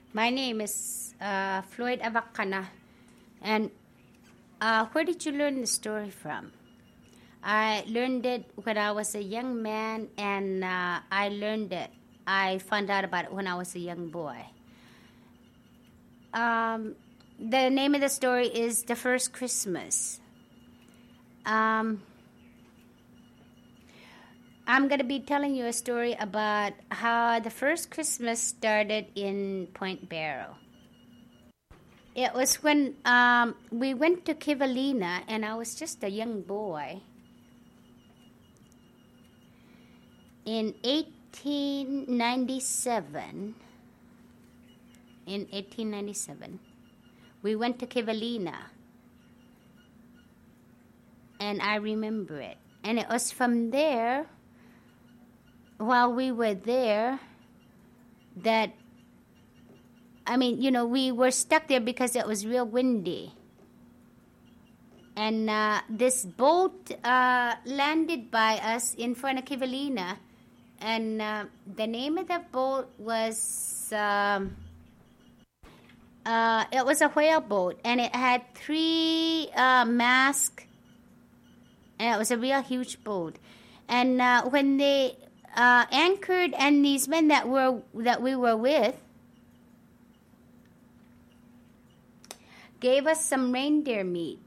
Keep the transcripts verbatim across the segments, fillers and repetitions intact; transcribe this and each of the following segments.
My name is uh, Floyd Abakana. And uh, where did you learn the story from? I learned it when I was a young man, and uh, I learned it. I found out about it when I was a young boy. Um, the name of the story is The First Christmas. Um, I'm going to be telling you a story about how the first Christmas started in Point Barrow. It was when um, we went to Kivalina, and I was just a young boy. In eighteen ninety-seven, in eighteen ninety-seven, we went to Kivalina, and I remember it. And it was from there, while we were there, that, I mean, you know, we were stuck there because it was real windy. And uh, this boat uh, landed by us in front of Kivalina. And uh, the name of the boat was, um, uh, it was a whale boat. And it had three uh, masts. And it was a real huge boat. And uh, when they uh, anchored, and these men that were that we were with gave us some reindeer meat.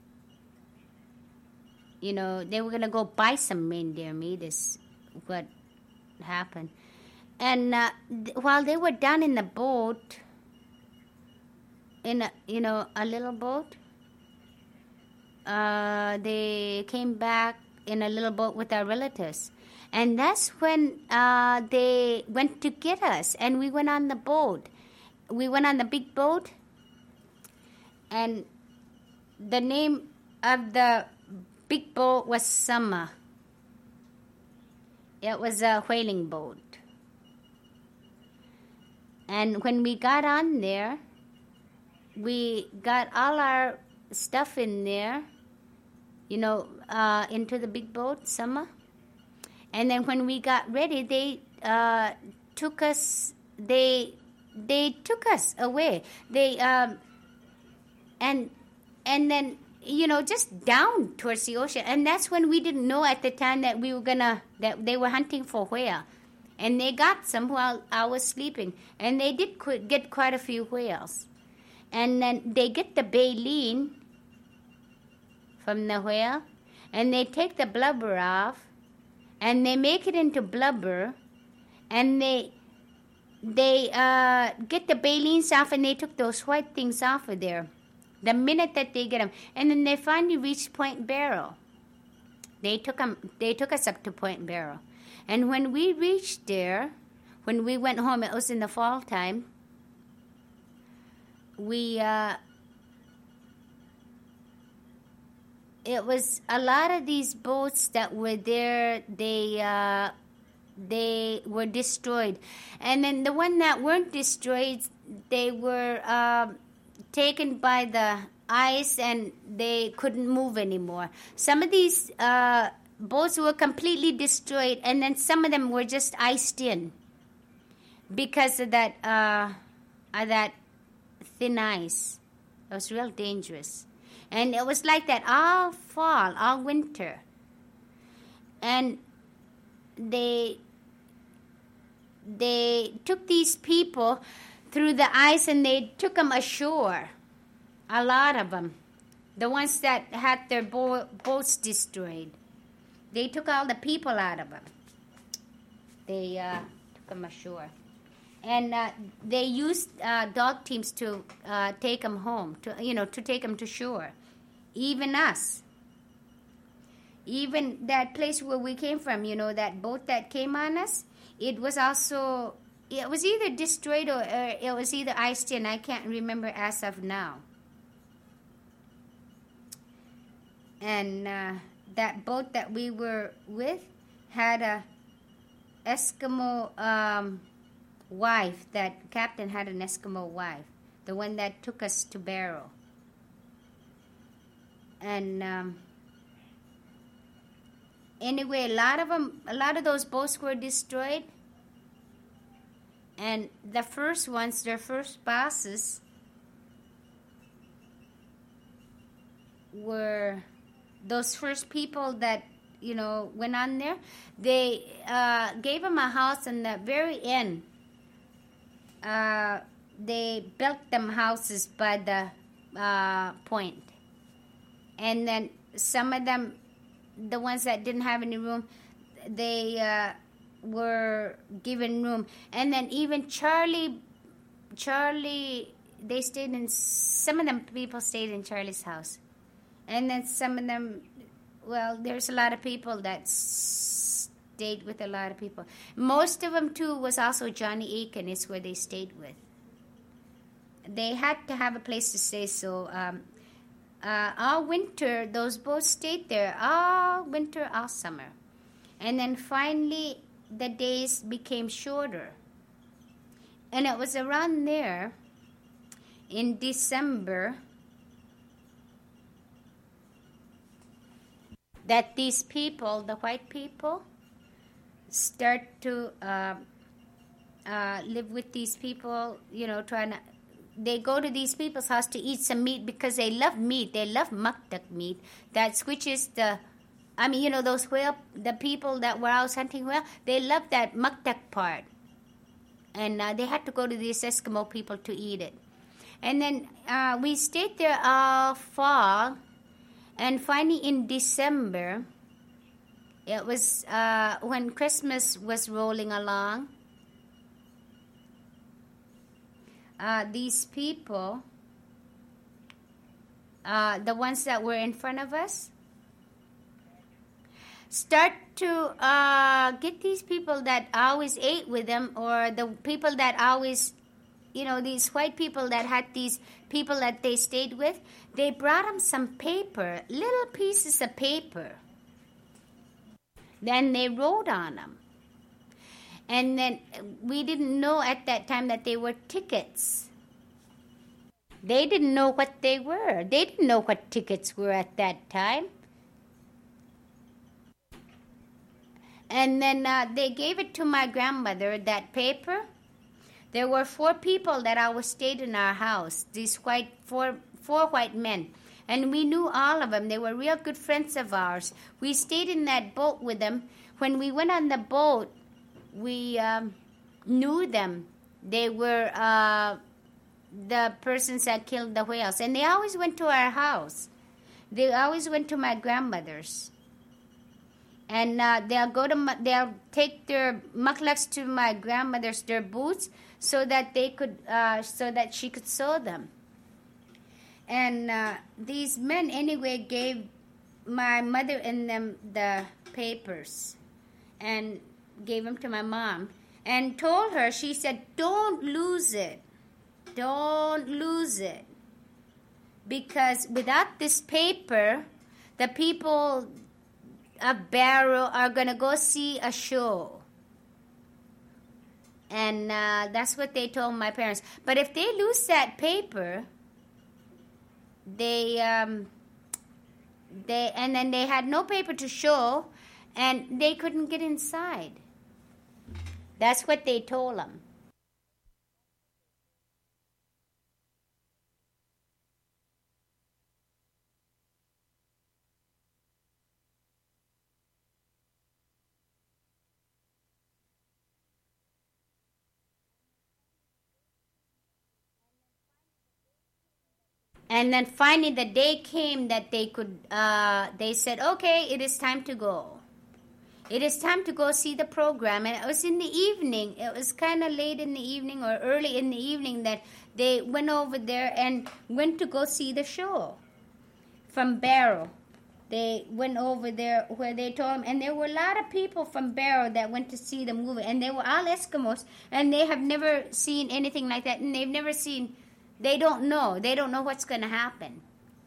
You know, they were going to go buy some reindeer meat is what happened. And uh, th- while they were down in the boat, in a, you know, a little boat, uh, they came back in a little boat with our relatives. And that's when uh, they went to get us. And we went on the boat. We went on the big boat. And the name of the big boat was Summer. It was a whaling boat. And when we got on there, we got all our stuff in there, you know, uh, into the big boat, Summer. And then when we got ready, they uh, took us, they they took us away. They, um, and and then, you know, just down towards the ocean. And that's when we didn't know at the time that we were gonna, that they were hunting for whale. And they got some while I was sleeping. And they did qu- get quite a few whales. And then they get the baleen from the whale, and they take the blubber off, and they make it into blubber, and they they uh, get the baleens off, and they took those white things off of there. The minute that they get them, and then they finally reached Point Barrow. They took them. They took us up to Point Barrow, and when we reached there, when we went home, it was in the fall time. We uh, it was a lot of these boats that were there. They uh, they were destroyed, and then the one that weren't destroyed, they were. Uh, taken by the ice, and they couldn't move anymore. Some of these uh, boats were completely destroyed, and then some of them were just iced in because of that uh, of that thin ice. It was real dangerous. And it was like that all fall, all winter. And they they took these people through the ice, and they took them ashore. A lot of them. The ones that had their bo- boats destroyed. They took all the people out of them. They uh, took them ashore. And uh, they used uh, dog teams to uh, take them home, to you know, to take them to shore. Even us. Even that place where we came from, you know, that boat that came on us, it was also... It was either destroyed or uh, it was either iced in. I can't remember as of now. And uh, that boat that we were with had a Eskimo um, wife. That captain had an Eskimo wife, the one that took us to Barrow. And um, anyway, a lot of them, a lot of those boats were destroyed. And the first ones, their first bosses were those first people that, you know, went on there. They uh, gave them a house in the very end. Uh, they built them houses by the uh, point. And then some of them, the ones that didn't have any room, they uh, were given room. And then even Charlie, Charlie, they stayed in, some of them people stayed in Charlie's house. And then some of them, well, there's a lot of people that stayed with a lot of people. Most of them, too, was also Johnny Aiken is where they stayed with. They had to have a place to stay, so um, uh, all winter, those boats stayed there, all winter, all summer. And then finally, the days became shorter. And it was around there, in December, that these people, the white people, start to uh, uh, live with these people, you know, trying to, they go to these people's house to eat some meat because they love meat. They love muktuk meat. That's, which is the, I mean, you know, those whale, the people that were out hunting whale, they love that muktuk part. And uh, they had to go to these Eskimo people to eat it. And then uh, we stayed there all fall. And finally in December, it was uh, when Christmas was rolling along, uh, these people, uh, the ones that were in front of us, start to uh, get these people that always ate with them, or the people that always, you know, these white people that had these people that they stayed with, they brought them some paper, little pieces of paper. Then they wrote on them. And then we didn't know at that time that they were tickets. They didn't know what they were. They didn't know what tickets were at that time. And then uh, they gave it to my grandmother, that paper. There were four people that always stayed in our house, these white, four, four white men. And we knew all of them. They were real good friends of ours. We stayed in that boat with them. When we went on the boat, we um, knew them. They were uh, the persons that killed the whales. And they always went to our house. They always went to my grandmother's. And uh, they'll go to, my, they'll take their mukluks to my grandmother's, their boots, so that they could, uh, so that she could sew them. And uh, these men anyway gave my mother and them the papers, and gave them to my mom, and told her, she said, don't lose it, don't lose it, because without this paper, the people of Barrow are going to go see a show. And uh, that's what they told my parents. But if they lose that paper, they, um, they, and then they had no paper to show, and they couldn't get inside. That's what they told them. And then finally the day came that they could, uh, they said, okay, it is time to go. It is time to go see the program. And it was in the evening. It was kind of late in the evening or early in the evening that they went over there and went to go see the show from Barrow. They went over there where they told them, and there were a lot of people from Barrow that went to see the movie, and they were all Eskimos, and they have never seen anything like that, and they've never seen, they don't know, they don't know what's going to happen.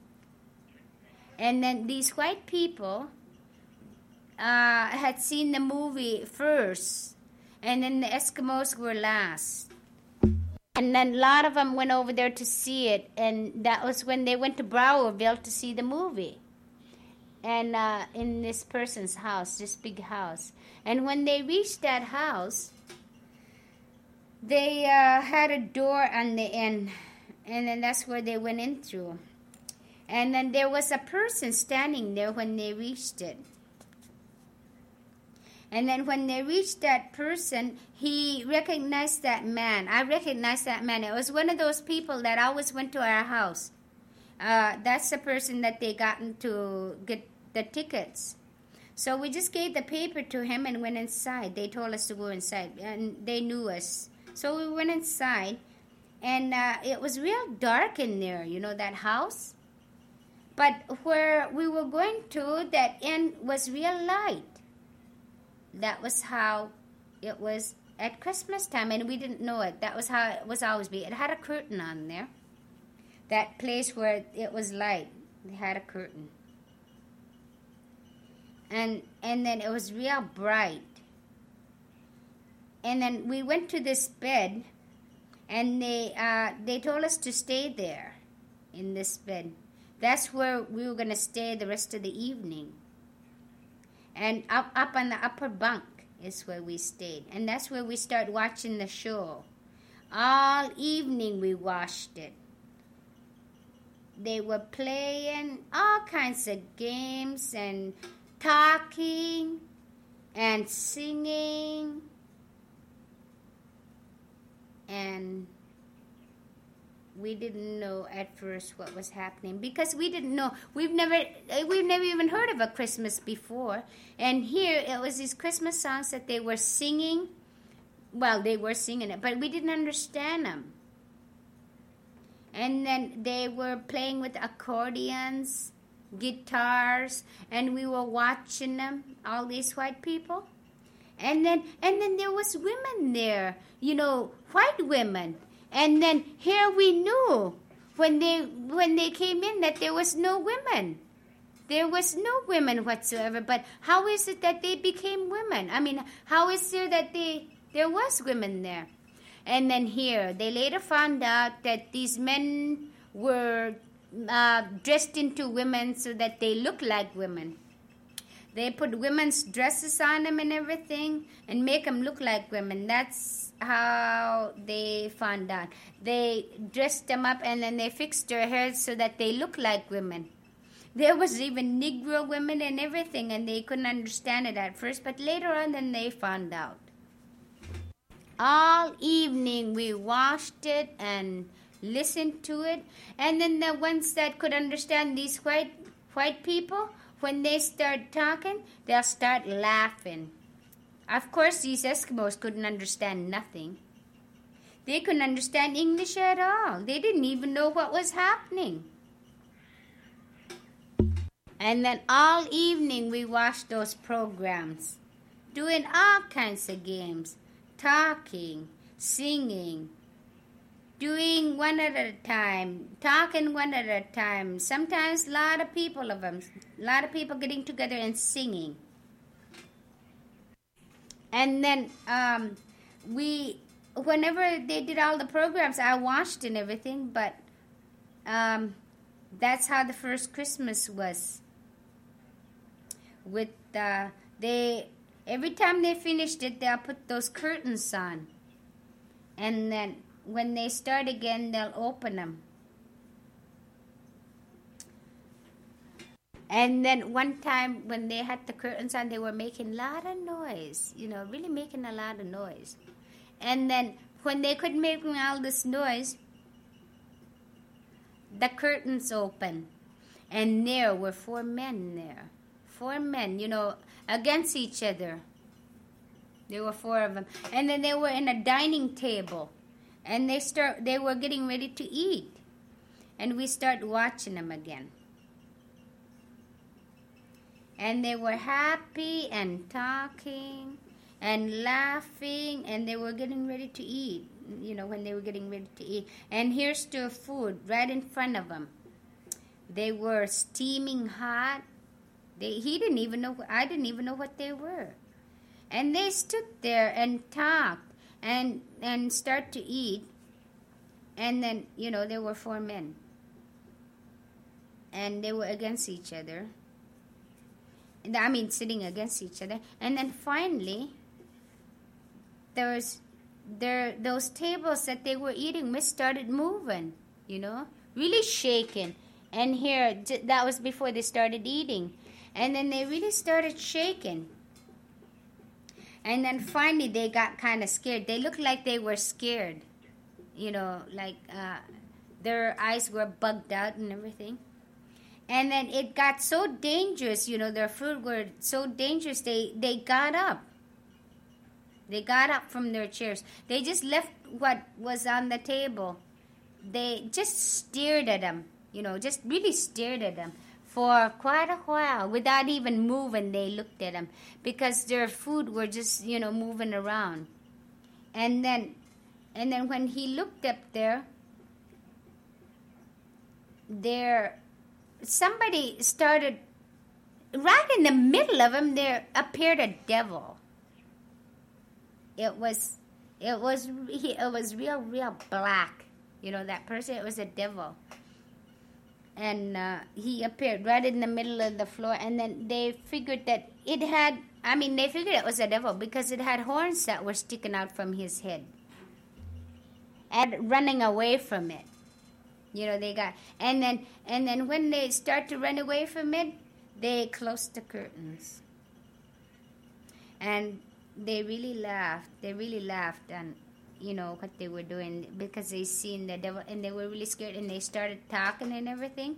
And then these white people uh, had seen the movie first, and then the Eskimos were last. And then a lot of them went over there to see it, and that was when they went to Browerville to see the movie. And uh, in this person's house, this big house. And when they reached that house, they uh, had a door on the end, and then that's where they went in through. And then there was a person standing there when they reached it. And then when they reached that person, he recognized that man. I recognized that man. It was one of those people that always went to our house. Uh, that's the person that they gotten to get the tickets. So we just gave the paper to him and went inside. They told us to go inside, and they knew us. So we went inside, and uh, it was real dark in there, you know, that house. But where we were going to, that end was real light. That was how it was at Christmas time, and we didn't know it. That was how it was always be. It had a curtain on there. That place where it was light, it had a curtain. And and then it was real bright. And then we went to this bed, and they uh, they told us to stay there in this bed. That's where we were going to stay the rest of the evening. And up, up on the upper bunk is where we stayed. And that's where we started watching the show. All evening we watched it. They were playing all kinds of games and talking and singing. And we didn't know at first what was happening because we didn't know. We've never we've never even heard of a Christmas before. And here it was these Christmas songs that they were singing. Well, they were singing it, but we didn't understand them. And then they were playing with accordions, guitars, and we were watching them, all these white people. And then and then there was women there, you know, white women. And then here we knew when they when they came in that there was no women. There was no women whatsoever. But how is it that they became women? I mean, how is it that they there was women there? And then here they later found out that these men were uh, dressed into women so that they look like women. They put women's dresses on them and everything and make them look like women. That's how they found out. They dressed them up and then they fixed their hair so that they look like women. There was even Negro women and everything, and they couldn't understand it at first, but later on then they found out. All evening we watched it and listened to it, and then the ones that could understand these white white people, when they start talking, they'll start laughing. Of course, these Eskimos couldn't understand nothing. They couldn't understand English at all. They didn't even know what was happening. And then all evening we watched those programs, doing all kinds of games, talking, singing, doing one at a time, talking one at a time. Sometimes a lot of people of them, a lot of people getting together and singing. And then um, we, whenever they did all the programs, I watched and everything. But um, that's how the first Christmas was. With uh, they, every time they finished it, they'll put those curtains on, and then when they start again, they'll open them. And then one time when they had the curtains on, they were making a lot of noise, you know, really making a lot of noise. And then when they couldn't make all this noise, the curtains opened, and there were four men there. Four men, you know, against each other. There were four of them. And then they were in a dining table. And they start. They were getting ready to eat. And we start watching them again. And they were happy and talking and laughing. And they were getting ready to eat. You know, when they were getting ready to eat. And here's their food right in front of them. They were steaming hot. They, he didn't even know, I didn't even know what they were. And they stood there and talked and and start to eat. And then, you know, there were four men. And they were against each other. And, I mean, sitting against each other. And then finally, there was their those tables that they were eating with started moving, you know, really shaking. And here, that was before they started eating. And then they really started shaking. And then finally they got kind of scared. They looked like they were scared, you know, like uh, their eyes were bugged out and everything. And then it got so dangerous, you know, their food were so dangerous, they, they got up. They got up from their chairs. They just left what was on the table. They just stared at them, you know, just really stared at them for quite a while. Without even moving, they looked at them because their food were just, you know, moving around. And then, and then when he looked up there, there, somebody started, right in the middle of him, there appeared a devil. It was, it was, it was real, real black. You know, that person, it was a devil. And uh, he appeared right in the middle of the floor. And then they figured that it had, I mean, they figured it was a devil because it had horns that were sticking out from his head. And running away from it. You know, they got, and then, and then when they start to run away from it, they closed the curtains. And they really laughed. They really laughed and, you know, what they were doing because they seen the devil and they were really scared and they started talking and everything.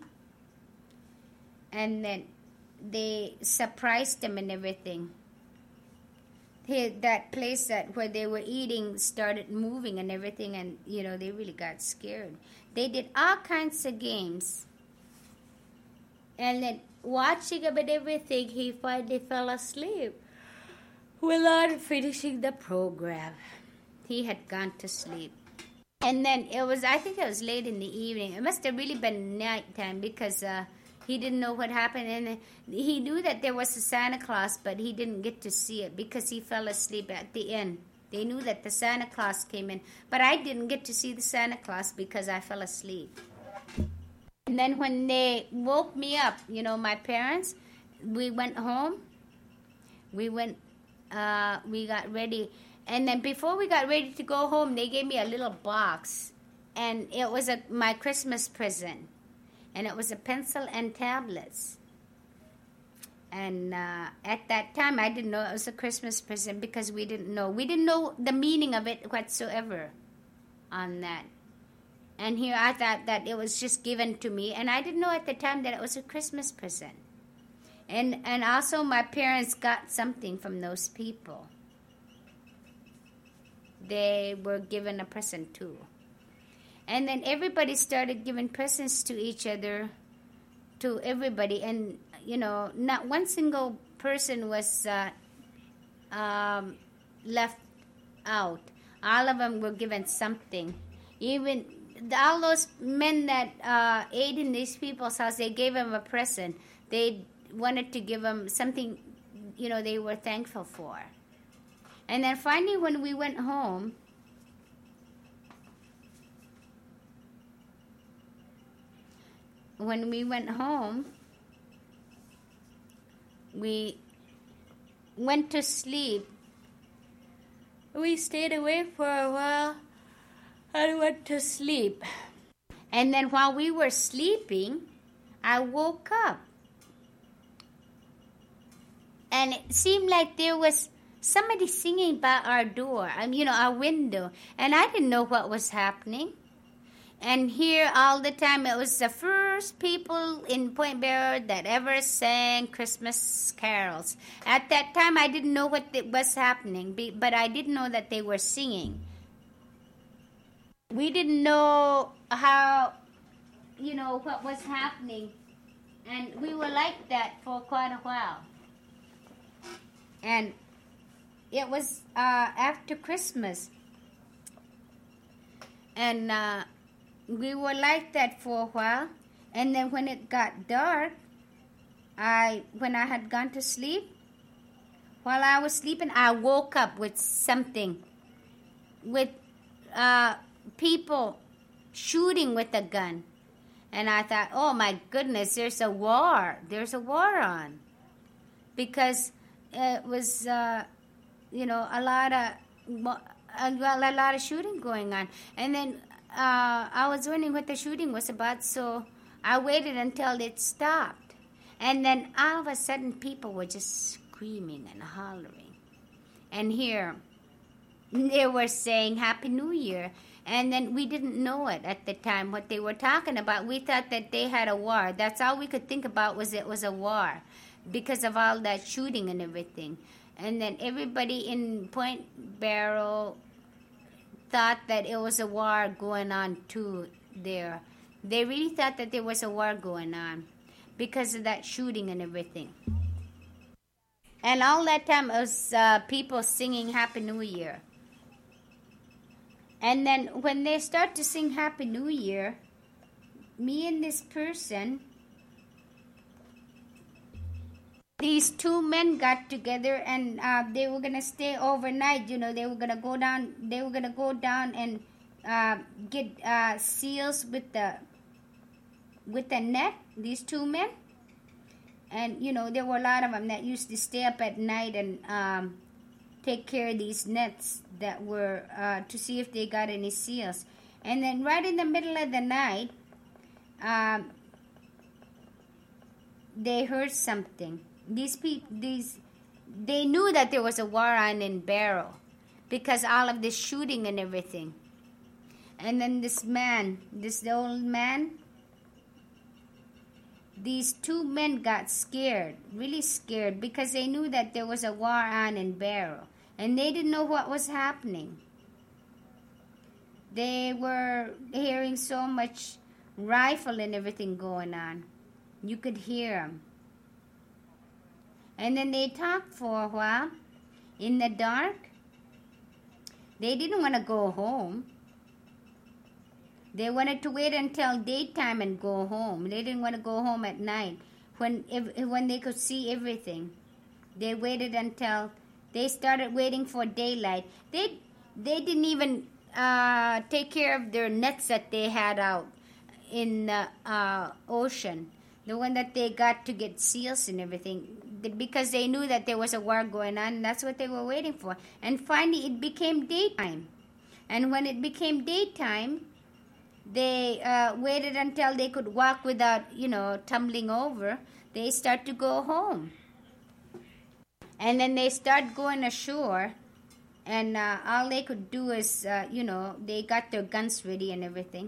And then they surprised them and everything. They, that place that where they were eating started moving and everything, and, you know, they really got scared. They did all kinds of games. And then watching them and everything, he finally fell asleep without finishing the program. He had gone to sleep. And then it was, I think it was late in the evening. It must have really been nighttime because uh, he didn't know what happened. And he knew that there was a Santa Claus, but he didn't get to see it because he fell asleep at the end. They knew that the Santa Claus came in, but I didn't get to see the Santa Claus because I fell asleep. And then when they woke me up, you know, my parents, we went home. We went, uh, we got ready. And then before we got ready to go home, they gave me a little box. And it was a, my Christmas present. And it was a pencil and tablets. And uh, at that time, I didn't know it was a Christmas present because we didn't know. We didn't know the meaning of it whatsoever on that. And here I thought that it was just given to me. And I didn't know at the time that it was a Christmas present. And, and also my parents got something from those people. They were given a present too. And then everybody started giving presents to each other, to everybody. And, you know, not one single person was uh, um, left out. All of them were given something. Even all those men that uh, ate in these people's house, they gave them a present. They wanted to give them something, you know, they were thankful for. And then finally when we went home, when we went home, we went to sleep. We stayed awake for a while and went to sleep. And then while we were sleeping, I woke up. And it seemed like there was somebody singing by our door, and you know, our window. And I didn't know what was happening. And here all the time, it was the first people in Point Barrow that ever sang Christmas carols. At that time, I didn't know what was happening, but I did know that they were singing. We didn't know how, you know, what was happening. And we were like that for quite a while. And it was uh, after Christmas. And uh, we were like that for a while. And then when it got dark, I when I had gone to sleep, while I was sleeping, I woke up with something. With uh, people shooting with a gun. And I thought, oh my goodness, there's a war. There's a war on. Because it was, uh, you know, a lot of uh, well, a lot of shooting going on. And then uh, I was wondering what the shooting was about, so I waited until it stopped. And then all of a sudden, people were just screaming and hollering. And here, they were saying Happy New Year. And then we didn't know it at the time, what they were talking about. We thought that they had a war. That's all we could think about, was it was a war because of all that shooting and everything. And then everybody in Point Barrow thought that it was a war going on too there. They really thought that there was a war going on because of that shooting and everything. And all that time it was uh, people singing Happy New Year. And then when they start to sing Happy New Year, me and this person, these two men got together, and uh, they were gonna stay overnight. You know, they were gonna go down. They were gonna go down and uh, get uh, seals with the with the net. These two men, and you know, there were a lot of them that used to stay up at night and um, take care of these nets that were uh, to see if they got any seals. And then right in the middle of the night, um, they heard something. These people, these, they knew that there was a war on in Barrow because all of this shooting and everything. And then this man, this old man, these two men got scared, really scared, because they knew that there was a war on in Barrow. And they didn't know what was happening. They were hearing so much rifle and everything going on. You could hear them. And then they talked for a while in the dark. They didn't want to go home. They wanted to wait until daytime and go home. They didn't want to go home at night when, if, when they could see everything. They waited until they started waiting for daylight. They they didn't even uh, take care of their nets that they had out in the uh, ocean, the one that they got to get seals and everything, because they knew that there was a war going on, and that's what they were waiting for. And finally, it became daytime. And when it became daytime, they uh, waited until they could walk without, you know, tumbling over. They start to go home. And then they start going ashore, and uh, all they could do is, uh, you know, they got their guns ready and everything.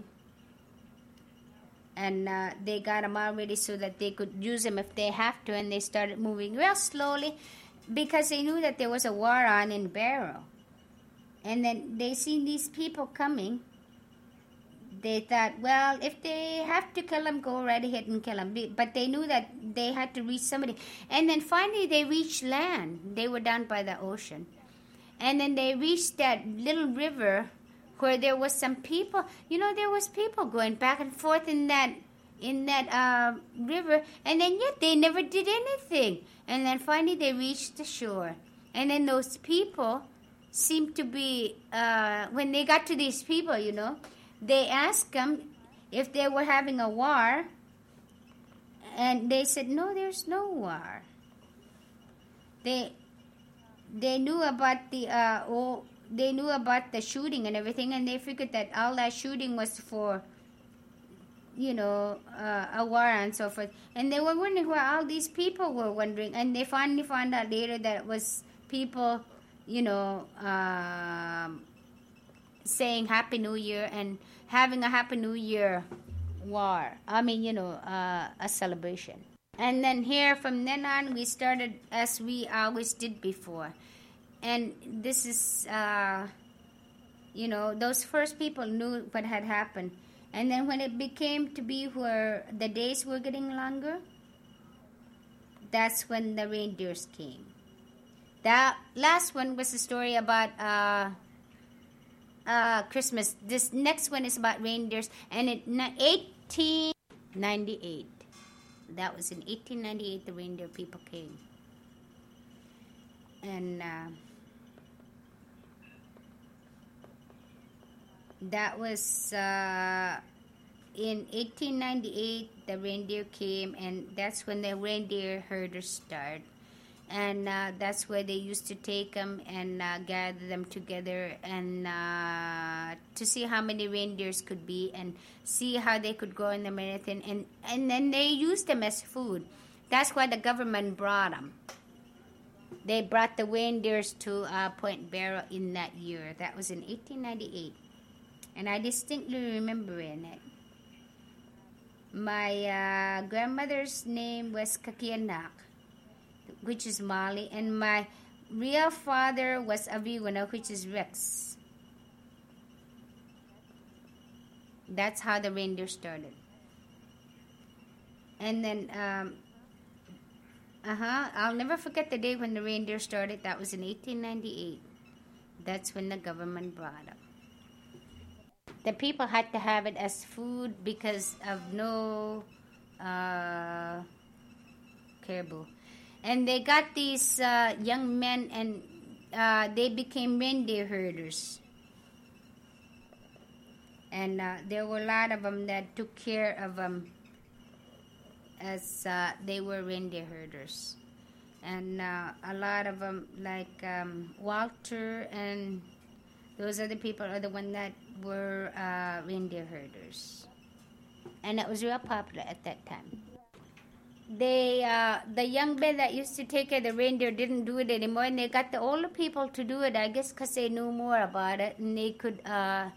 And uh, they got them all ready so that they could use them if they have to, and they started moving real slowly because they knew that there was a war on in Barrow. And then they seen these people coming. They thought, well, if they have to kill them, go right ahead and kill them. But they knew that they had to reach somebody. And then finally they reached land. They were down by the ocean. And then they reached that little river where there was some people. You know, there was people going back and forth in that in that uh, river. And then yet they never did anything. And then finally they reached the shore. And then those people seemed to be, uh, when they got to these people, you know, they asked them if they were having a war, and they said, no, there's no war. They they knew about the uh, oh, they knew about the shooting and everything, and they figured that all that shooting was for, you know, uh, a war and so forth. And they were wondering why all these people were wondering, and they finally found out later that it was people, you know, um, saying Happy New Year and having a Happy New Year war. I mean, you know, uh, a celebration. And then here, from then on, we started as we always did before. And this is, uh, you know, those first people knew what had happened. And then when it became to be where the days were getting longer, that's when the reindeers came. That last one was a story about uh, uh, Christmas. This next one is about reindeers. And in eighteen ninety-eight, that was in eighteen ninety-eight, the reindeer people came. And uh, that was uh, in eighteen ninety-eight, the reindeer came, and that's when the reindeer herders started. and uh, that's where they used to take them and uh, gather them together and uh, to see how many reindeers could be and see how they could grow in them and everything. And, and then they used them as food. That's why the government brought them. They brought the reindeers to uh, Point Barrow in that year. That was in eighteen ninety-eight. And I distinctly remember in it. My uh, grandmother's name was Kakianak, which is Molly, and my real father was Aviwana, which is Rex. That's how the reindeer started. And then, um, uh-huh, I'll never forget the day when the reindeer started. That was in eighteen ninety-eight. That's when the government brought it. The people had to have it as food because of no uh, caribou. And they got these uh, young men and uh, they became reindeer herders. And uh, there were a lot of them that took care of them as uh, they were reindeer herders. And uh, a lot of them, like um, Walter and those other people, are the ones that were uh, reindeer herders. And it was real popular at that time. They, uh, the young men that used to take care of the reindeer didn't do it anymore, and they got the older people to do it, I guess because they knew more about it, and they could, uh,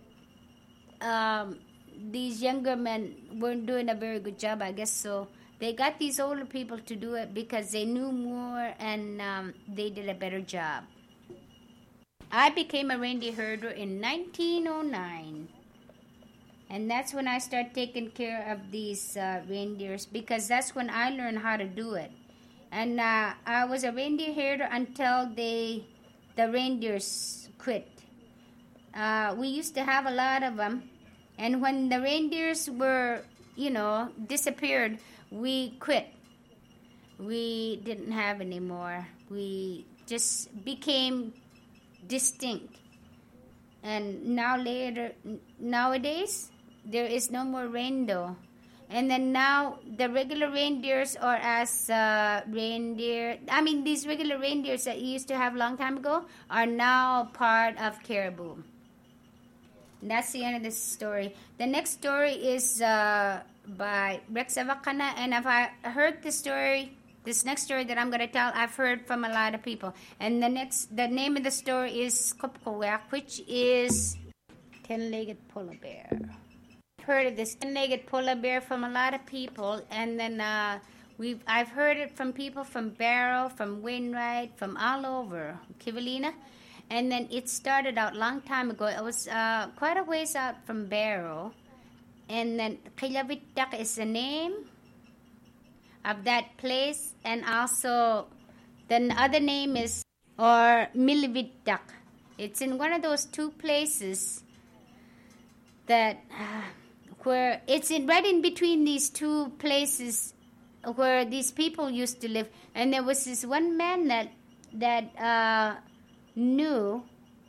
um, these younger men weren't doing a very good job, I guess, so they got these older people to do it because they knew more and um, they did a better job. I became a reindeer herder in nineteen oh nine. And that's when I started taking care of these uh, reindeers because that's when I learned how to do it. And uh, I was a reindeer herder until they, the reindeers quit. Uh, we used to have a lot of them. And when the reindeers were, you know, disappeared, we quit. We didn't have any more. We just became distinct. And now later, nowadays, there is no more reindeer. And then now the regular reindeers are as uh, reindeer. I mean, these regular reindeers that you used to have a long time ago are now part of caribou. And that's the end of this story. The next story is uh, by Rex Avakana. And if I heard the story, this next story that I'm going to tell, I've heard from a lot of people. And the next, the name of the story is Kopkowak, which is ten-legged polar bear. I've heard of this ten-legged polar bear from a lot of people, and then uh, we've I've heard it from people from Barrow, from Wainwright, from all over Kivalina, and then it started out a long time ago. It was uh, quite a ways out from Barrow, and then Kilavitak is the name of that place, and also the other name is or Milivitak. It's in one of those two places that uh, where it's in right in between these two places where these people used to live. And there was this one man that that uh, knew.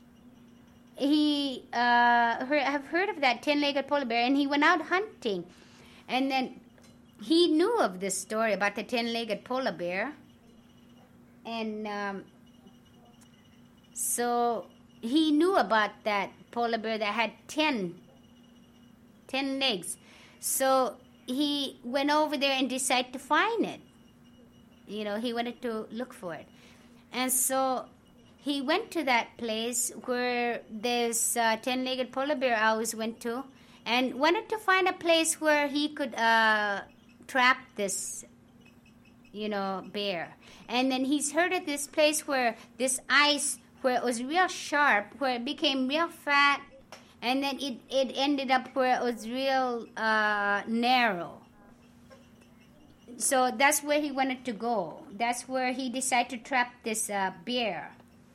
He uh, heard, have heard of that ten-legged polar bear, and he went out hunting, and then he knew of this story about the ten-legged polar bear, and um, so he knew about that polar bear that had ten, ten legs. So he went over there and decided to find it. You know, he wanted to look for it. And so he went to that place where this uh, ten-legged polar bear always went to, and wanted to find a place where he could uh, trap this, you know, bear. And then he's heard of this place where this ice, where it was real sharp, where it became real fat, and then it, it ended up where it was real uh, narrow. So that's where he wanted to go. That's where he decided to trap this uh, bear.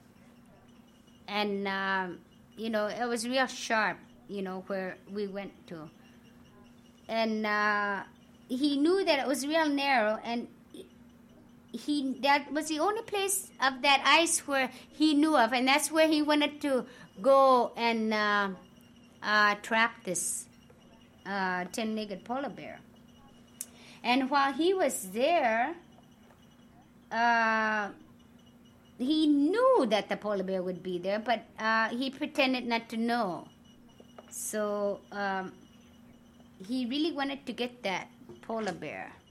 And, um, you know, it was real sharp, you know, where we went to. And uh, he knew that it was real narrow, and he that was the only place of that ice where he knew of, and that's where he wanted to go and uh, uh, trap this uh, ten-legged polar bear. And while he was there, uh, he knew that the polar bear would be there, but uh, he pretended not to know. So um, he really wanted to get that polar bear.